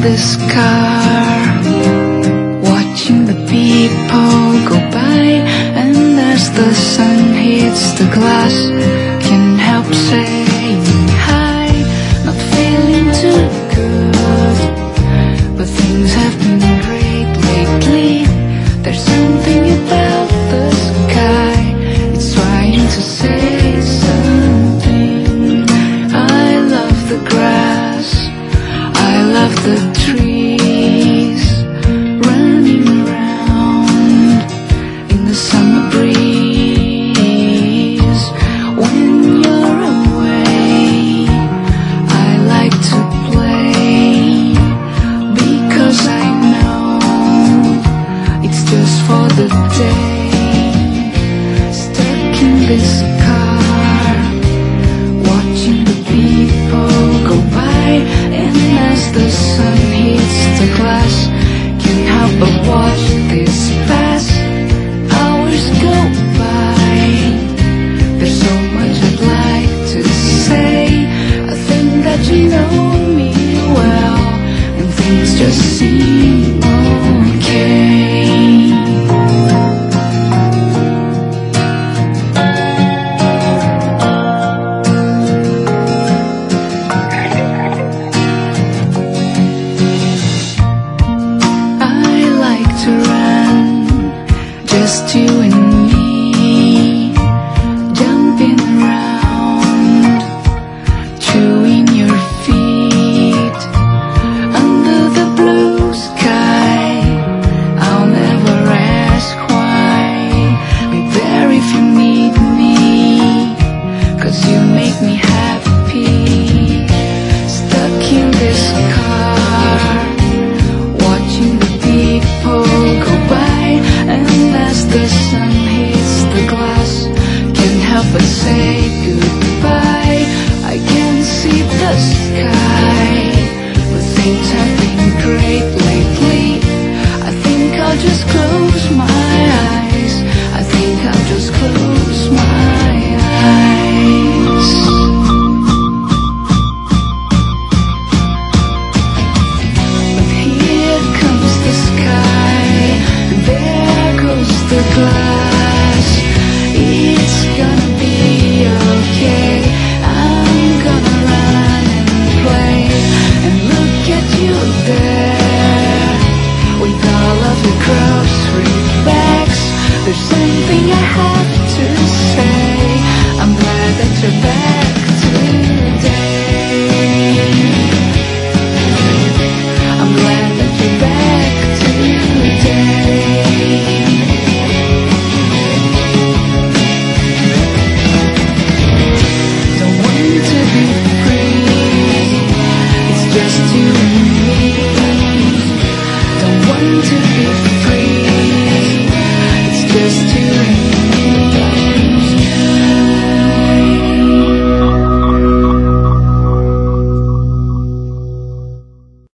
this car, watching the people go by, and as the sun hits the glass, can't help saying hi. Not feeling too good, but things have been great lately. There's something about the sky, it's trying to say something. I love the grass, I love the trees running around in the summer breeze. When you're away, I like to play, because I know it's just for the day. Stuck in this car, watching the people go by, and as the sun hits the glass, can't help but watch this pass. Hours go by, there's so much I'd like to say. I think that you know me well, and things just seem okay. To run, just you and me, jumping around, chewing your feet under the blue sky. I'll never ask why. Be there if you need me, 'cause you make me happy. Stuck in this car, watching the people go by, and as the sun hits the glass, can't help but say goodbye. I can see the sky, but things have been great